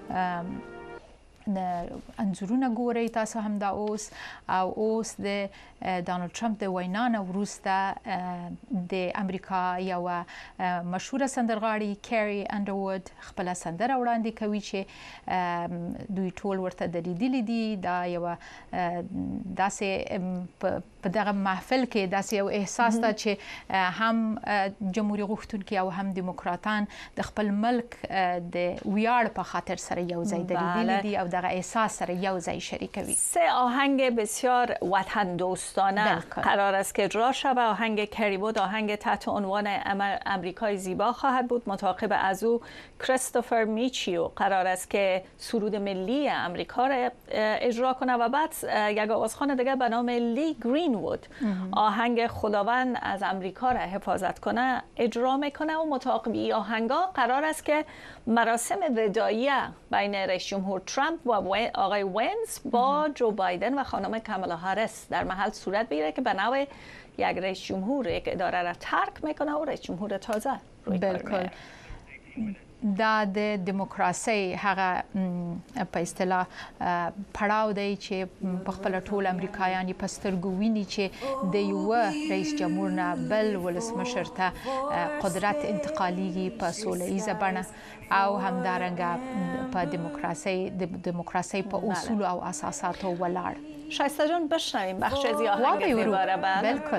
انځورونه ګورئ تاسو همدا اوس او اوس د ډانلډ ترامپ د وینا نه وروسته د امریکا یو مشهوره سندرغاړي کیری انډروود خپل سندره وړاندې کوي چې دوی ټول ورته دلیدلي دي. دا یو داسې په دغه محفل کې داسې یو احساس ده چې هم جمهوریت غوښتونکي او هم دیموکراتان د خپل ملک د ویاړ په خاطر سره یو ځای دلیدلي دي او دغه احساس سره یو ځای شریکوي. سه آهنگ بسیار وطن دوستانه قرار است که اجرا شود. آهنگ کری بود آهنگ تحت عنوان امریکای زیبا خواهد بود. متعاقب از او کریستوفر میچیو قرار است که سرود ملی امریکا را اجرا کنه و بعد یک آوازخوان دیگه به نام لی گرین وود آهنگ خداوند از امریکا را حفاظت کنه اجرا میکنه و متعاقب این آهنگا قرار است که مراسم وداعی بین رئیس جمهور ترامپ و آقای ونس با جو بایدن و خانم کامالا هاریس در محل صورت بگیره که به نوع یک رئیس جمهور یک اداره را ترک میکنه و رئیس جمهور تازه روی کار میاد. دا د دیموکراسي هغه په اصطلاح پړاو دی چې په خپل ټول امریکایان په سترګو ویني چې د یو رئیس جمهور نه بل ولسمشر ته قدرت انتقالي په سوله‌ایزه بڼه او همدارنګه په دیموکراسي د دیموکراسي په اصول او اساساتو ولاړ. شایسته جان بشنویم بخش از آهنگ دوباره. بالکل.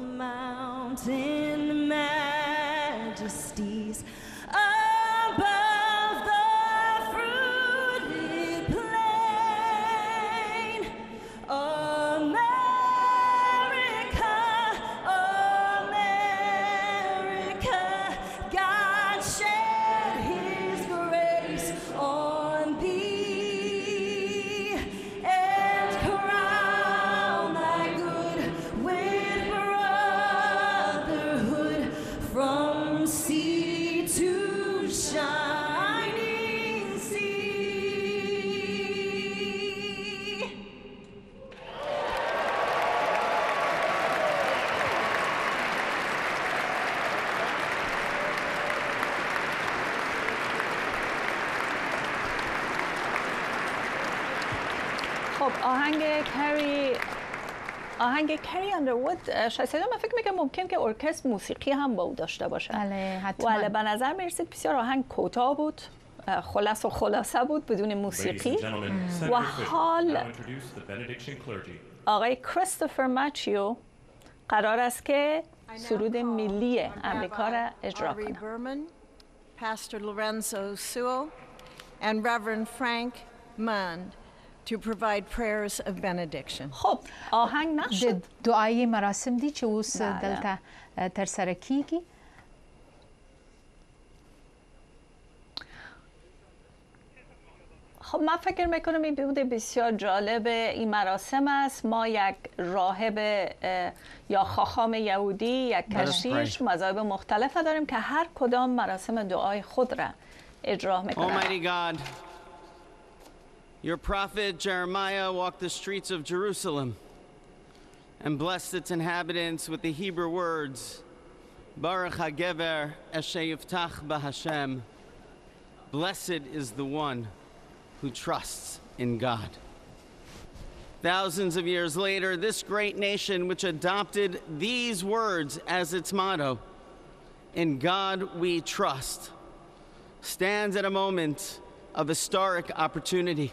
Above the fruited plain, America, America, God shed His grace on thee and crown thy good with brotherhood from sea to shining sea. خب آهنگ کری آهنگ کری اندروود شایسته من فکر میکنم ممکن که ارکستر موسیقی هم با او داشته باشه. بله حتما. ولی به نظر میرسید بسیار آهنگ کوتاه بود، خلاص و خلاصه بود بدون موسیقی و حال آقای کریستوفر مچیو قرار است که سرود ملی امریکا را اجرا کنه. Pastor Lorenzo Sewell and Reverend Frank Mund to provide prayers of benediction. خب آهنگ نشد. دعای مراسم دی چې اوس دلته تر سره کیږي. خب من فکر میکنم این بوده بسیار جالب این مراسم است. ما یک راهب یا خاخام یهودی، یک کشیش، مذاهب مختلف داریم که هر کدام مراسم دعای خود را اجرا میکنند. Almighty God, your prophet Jeremiah walked the streets of Jerusalem and blessed its inhabitants with the Hebrew words, Baruch HaGever Asher Yiftach BaHashem. Blessed is the one who trusts in God. Thousands of years later, this great nation, which adopted these words as its motto, "In God we trust," stands at a moment of historic opportunity.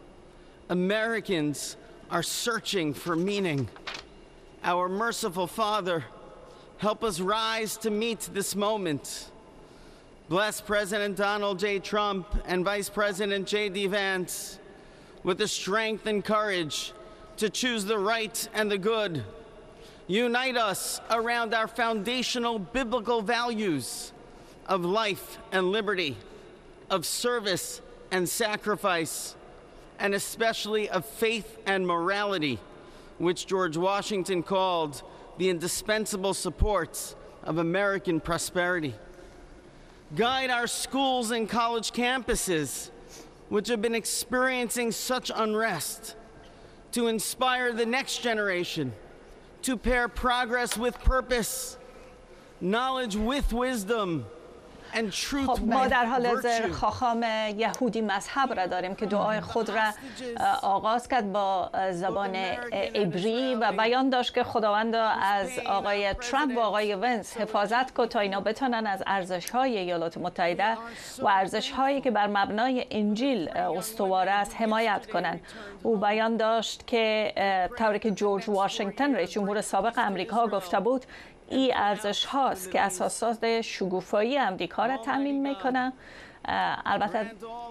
Americans are searching for meaning. Our merciful Father, help us rise to meet this moment. Bless President Donald J. Trump and Vice President J D Vance with the strength and courage to choose the right and the good. Unite us around our foundational biblical values of life and liberty, of service and sacrifice, and especially of faith and morality, which George Washington called the indispensable supports of American prosperity. Guide our schools and college campuses, which have been experiencing such unrest, to inspire the next generation, to pair progress with purpose, knowledge with wisdom, and truth with virtue. ما در حال حاضر خاخام یهودی مذهب را داریم که دعای خود را آغاز کرد با زبان عبری و بیان داشت که خداوند از آقای ترامپ و آقای ونس حفاظت کنه تا اینا بتونن از ارزش‌های ایالات متحده و ارزش‌هایی که بر مبنای انجیل استوار است حمایت کنند. او بیان داشت که طوری که جورج واشنگتن رئیس جمهور سابق آمریکا گفته بود، این ارزش هاست که اساسات شگوفایی امریکا را تامین میکنه. البته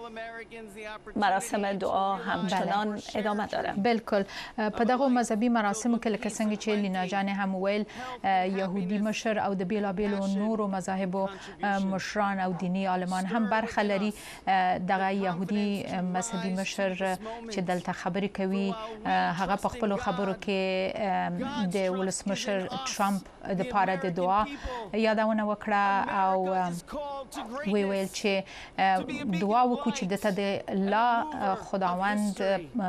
مراسم دعا همچنان ادامه داره. بالکل په دغه مذهبي مراسمو کې لکه څنګه چې لینا جان هم ویل يهودي مشر او د بیلابیلو نورو مذاهبو مشران او دینی عالمان هم برخه لري. دغه يهودي مذهبي مشر چې دلته خبرې کوي هغه په خپل خبرو کې د ولسمشر ترامپ د پاره د دعا یادونه وکړه او وی ویل چې دعا وکړو چې دته د لا خداوند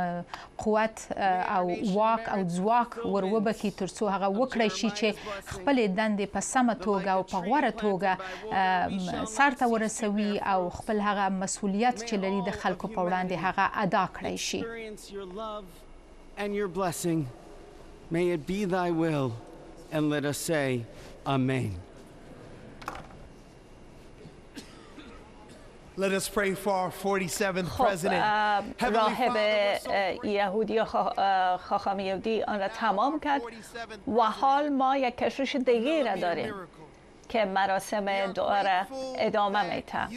قوت او واک او ځواک وروبکي ترڅو هغه وکړي شي چې خپل دندې په سمه توګه او په غوړه توګه سرته ورسوي او خپل هغه مسؤلیت چې لري د خلکو په وړاندې هغه ادا کړی شي. And your blessing, may it be thy will, and let us say amen. Let us pray for our forty-seventh president. راهب یهودی خاخام یهودی آن را تمام کرد و حال ما یک کشش دیگه را داریم که مراسم دعا را ادامه می‌دهد.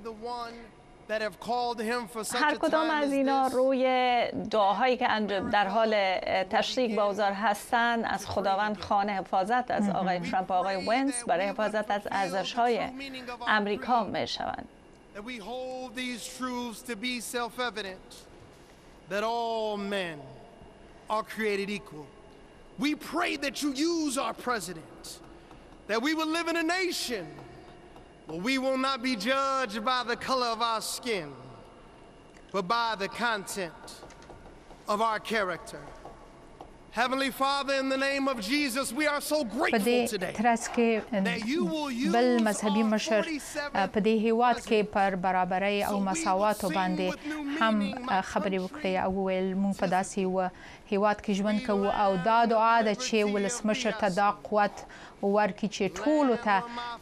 هر کدام از اینا روی دعاهایی که در حال تشریک با اوزار هستند از خداوند خوانه حفاظت از آقای ترامپ و آقای ونس برای حفاظت از ارزش‌های امریکا می‌شوند. That we hold these truths to be self-evident, that all men are created equal. We pray that you use our president, that we will live in a nation where we will not be judged by the color of our skin, but by the content of our character. Heavenly Father, in the name of Jesus, we are so grateful today that you will use بل مذهبي مشر په دې هیواد کې پر برابرۍ او مساواتو باندې هم خبرې وکړې او ویل موږ په داسې و هیواد کې ژوند کوو او دا دعا ده چې ولسمشر ته دا قوت ورکړي چې ټولو ته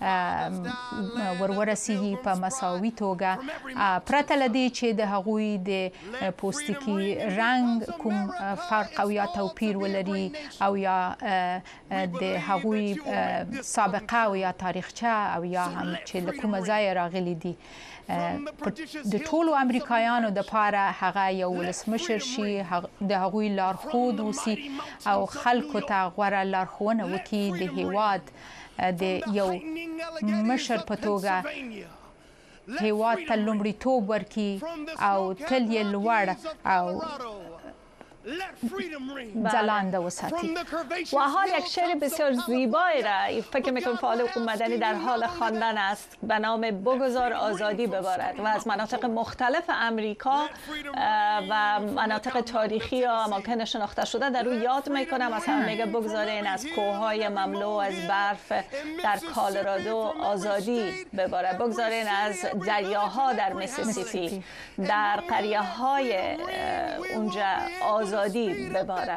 ورورسیږي په مساوي توګه پرته له دې چې د هغوی د پوستکي رنګ کوم فرق او یا توپیر ولري او یا د هغوی سابقه او یا تاریخچه او یا هم چې له کومه ځای راغلي دي. د ټولو امریکایانو د پاره هغه یو ولسمشر شي د هغوی لارښود اوسي او خلکو ته غوره لارښوونه وکړي د هیواد د یو مشر په توګه هیواد ته لومړیتوب ورکړي او تل یې لوړ او زلانده وساتی. و حال یک شعر بسیار زیبایی را فکر میکنم فعال حقوق مدنی در حال خواندن است به نام بگذار آزادی ببارد و از مناطق مختلف امریکا و مناطق تاریخی یا اماکن شناخته شده در او یاد میکنم. مثلا میگه بگذارین از کوههای مملو از برف در کالرادو آزادی ببارد، بگذارین از دریاها در میسیسیپی در قریه های اونجا آزادی آزادی بباره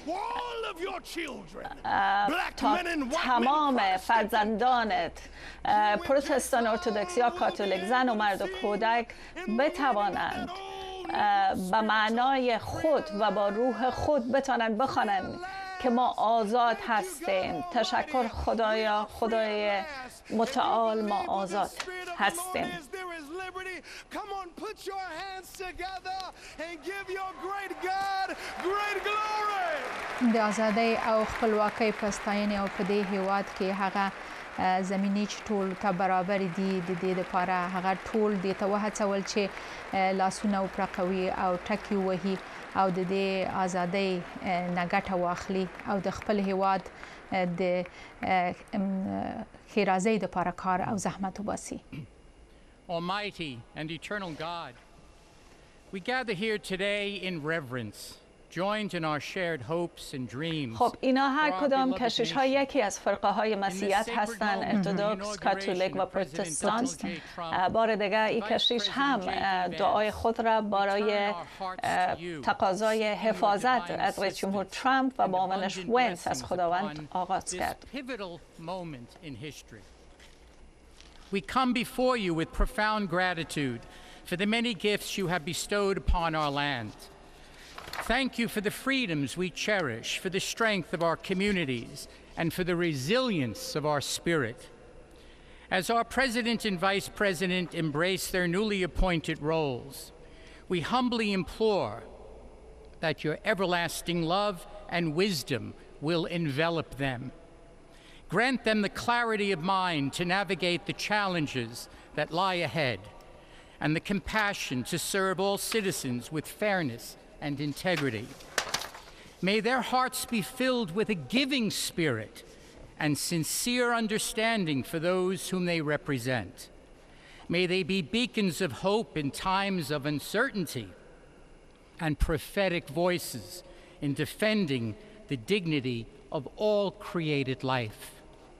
تا تمام فرزندانت پروتستان، ارتدوکس یا کاتولیک، زن و مرد و کودک بتوانند به معنای خود و با روح خود بتوانند بخوانند که ما آزاد هستیم. تشکر خدایا، خدای متعال، ما آزاد هستیم. د آزادۍ او خپلواکۍ په ستاینې او په دې هیواد کې هغه زمینې چې ټولو ته برابر دي، د دې دپاره هغه ټول دې ته وهڅول چې لاسونه وپړقوي او ټکي ووهي او د دې آزادۍ نه ګټه واخلي او د خپل هیواد د ښېرازۍ دپاره کار او زحمت وباسي. Almighty and eternal God, we gather here today in reverence, joined in our shared hopes and dreams. خب اینا هر کدام کشیش ها یکی از فرقه های مسیحیت هستند، ارتدوکس، کاتولیک و پروتستان. بار دیگر این کشیش هم دعای خود را برای تقاضای حفاظت از رئیس جمهور ترامپ و معاونش ونس از خداوند آغاز کرد. We come before you with profound gratitude for the many gifts you have bestowed upon our land. Thank you for the freedoms we cherish, for the strength of our communities, and for the resilience of our spirit. As our President and Vice President embrace their newly appointed roles, we humbly implore that your everlasting love and wisdom will envelop them. Grant them the clarity of mind to navigate the challenges that lie ahead, and the compassion to serve all citizens with fairness and integrity. May their hearts be filled with a giving spirit and sincere understanding for those whom they represent. May they be beacons of hope in times of uncertainty and prophetic voices in defending the dignity of all created life.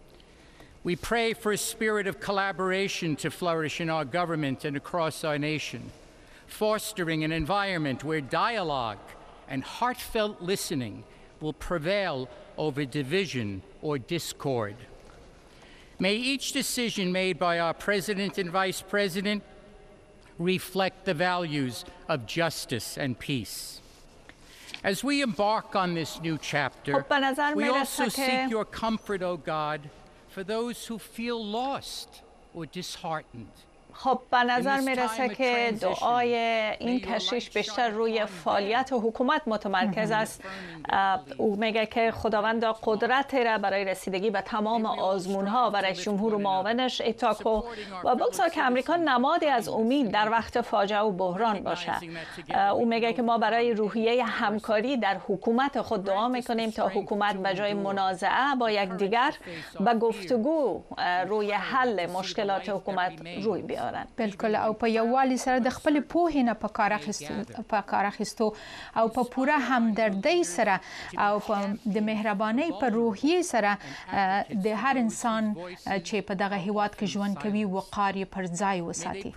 We pray for a spirit of collaboration to flourish in our government and across our nation, fostering an environment where dialogue and heartfelt listening will prevail over division or discord. May each decision made by our President and Vice President reflect the values of justice and peace. As we embark on this new chapter, we also seek your comfort, O God, for those who feel lost or disheartened. خب به نظر میرسه که دعای این کشیش بیشتر روی فعالیت و حکومت متمرکز است. او میگه که خداوند قدرت را برای رسیدگی به تمام آزمونها و رئیس جمهور و معاونش اعطا کن و بگذار که امریکا نمادی از امید در وقت فاجعه و بحران باشه. او میگه که ما برای روحیه همکاری در حکومت خود دعا میکنیم تا حکومت به جای منازعه با یکدیگر به گفتگو روی حل مشکلات حکومت روی بیارن. بالکل او په یووالي سره د خپل پوهې نه په کار اخیستو په کار اخیستو او په پوره همدردۍ سره او په د مهربانۍ په روحیې سره د هر انسان چې په دغه هیواد کې ژوند کوي وقار یې پر ځای وساتي.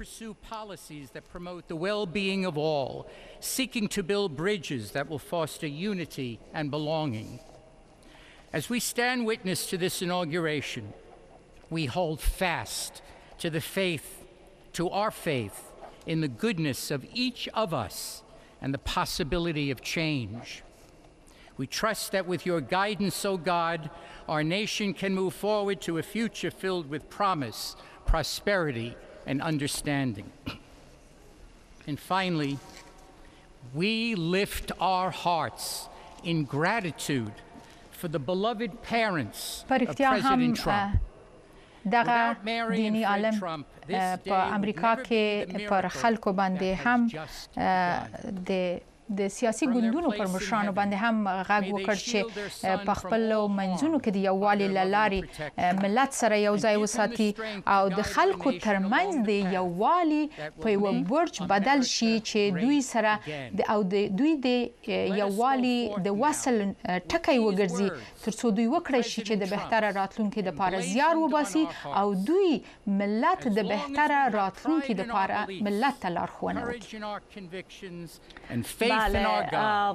Seeking to build bridges that will foster unity and belonging. As we stand witness to this inauguration, we hold fast to the faith to our faith in the goodness of each of us and the possibility of change. We trust that with your guidance, O God, our nation can move forward to a future filled with promise, prosperity, and understanding. And finally, we lift our hearts in gratitude for the beloved parents of President Trump. دغه دینی عالم په امریکا کې پر خلکو باندې هم د د سیاسي ګوندونو پر مشرانو باندې هم غږ وکړ چې په خپل منځونو کې د یووالي له لارې ملت سره یو ځای وساتي او د خلکو ترمنځ د یووالي په یو برج بدل شي چې دوی سره او د دوی د یووالي د وصل ټکی وګرځي ترڅو دوی وکړي شي چې د بهتره راتلونکي لپاره زیار وباسي او دوی ملت د بهتره راتلونکي لپاره ملت ته لارښوونه وکړي. بله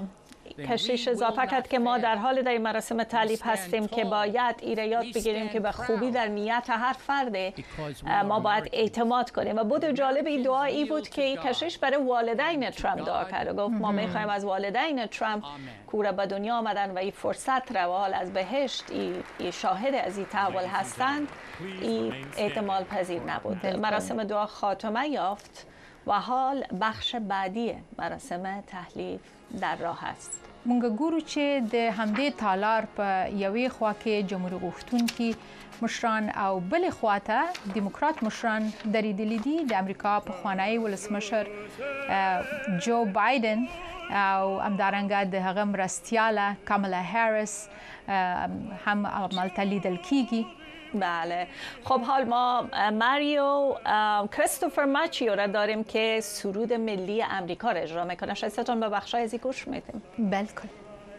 کشیش اضافه کرد که ما در حال در این مراسم تعلیف هستیم که باید ایره یاد بگیریم که به خوبی در نیت هر فرد ما باید اعتماد کنیم. و بود جالب این دعا ای بود که این کشیش برای والدین ترامپ دعا کرد و گفت ما میخوایم از والدین ترامپ کوره به دنیا آمدن و این فرصت را و حال از بهشت ای شاهد از این تحول هستند، این احتمال پذیر نبود. مراسم دعا خاتمه یافت و حال بخش بعدی مراسم تحلیف در راه است. مونږ ګورو چې د همدې تالار په یوې خوا کې جمهوریت غوښتونکي مشران او بلې خوا ته دیموکرات مشران درېدلي دي. د امریکا پخوانی ولسمشر جو بایدن او همدارنګه د هغه مرستیاله کاملا هریس هم عملته لیدل کیږي. بله خب حال ما ماریو کریستوفر ماچیو را داریم که سرود ملی امریکا را اجرا میکنه. شایسته جان به بخشای ازی گوش میدیم. بلکل.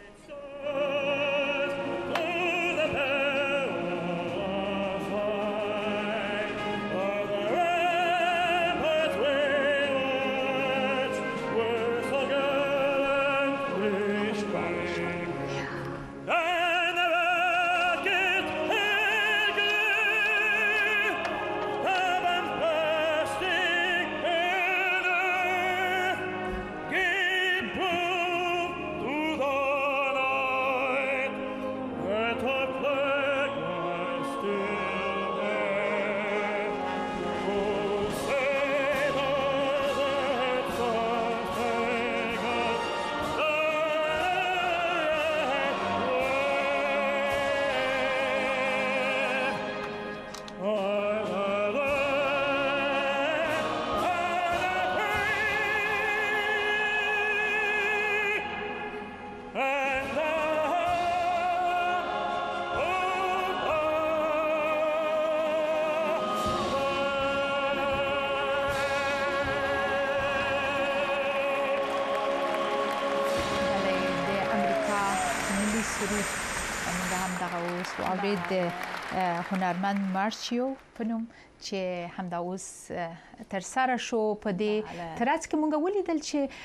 د هنرمند مارچیو په نوم چې همدا اوس تر سره شو. په دې ترڅ کې مونږ ولیدل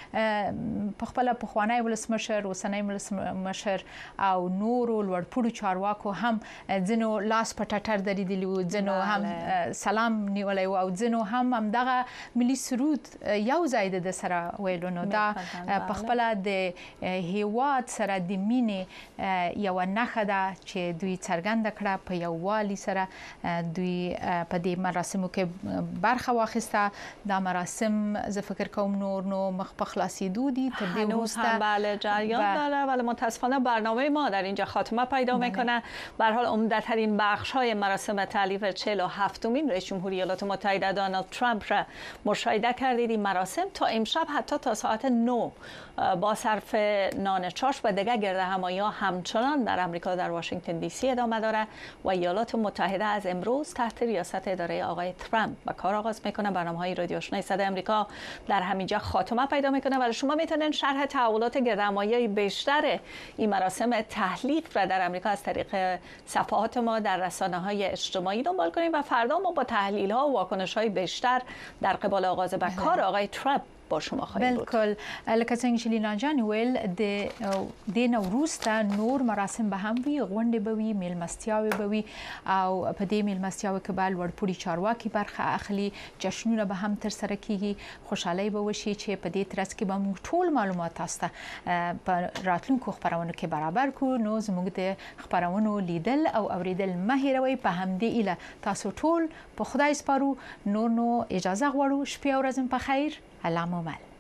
چې په خپل پخوانی ولسمشر اوسنی ولسمشر او نورو لوړپوړو چارواکو هم ځینو لاس په ټټر درېدلي وو، ځینو هم سلام نیولی و او ځینو هم همدغه ملي سرود یو ځای د سره ویلو. نو دا په خپله د هیواد سره د مینې یوه نښه ده چې دوی څرګنده کړه. په یووالي سره دوی په دې مراسمو کې برخه واخیسته. دا مراسم زه فکر کوم نور نو مخ په خلاصېدو دي تر دې وروسته. بله جریان داره ولی متاسفانه برنامه ما در اینجا خاتمه پیدا میکنه. به هر حال عمده‌ترین بخش‌های مراسم تألیف چهل و هفتمین رئیس جمهوری ایالات متحده دونالد ترامپ را مشاهده کردید. این مراسم تا امشب حتی تا ساعت نه با صرف نان چاش و دیگر گردهمایی‌ها همچنان در امریکا در واشنگتن دی سی ادامه داره و ایالات متحده از امروز تحت ریاست اداره آقای ترامپ به کار آغاز میکنه. برنامه‌های رادیو آشنای صدای آمریکا در همینجا خاتمه پیدا میکنه ولی شما میتونین شرح تحولات گردهمایی بیشتر این مراسم تحلیف را در امریکا از طریق صفحات ما در رسانه‌های اجتماعی دنبال کنید و فردا ما با تحلیل‌ها و واکنش‌های بیشتر در قبال آغاز به کار آقای ترامپ با شما خواهیم بود. بالکل لکه څنګه چې لینا جان ویل د د نوروسته نور مراسم به هم وي، غونډې به وي، میلمستیاوې به وي او په دې میلمستیاوو کې به لوړپوړي چارواکي برخه اخلي، جشنونه به هم ترسره کیږي، خوشحالۍ به وشي چې په دې ترڅ کې به موږ ټول معلومات تاسو ته په راتلونکو خپرونو کې برابر کړو. نو زموږ د خپرونو لیدل او اوریدل مه هیروئ. په همدې ایله تاسو ټول په خدای سپارو. نور نو اجازه غواړو. شپې او ورځ په خیر. علام عمل.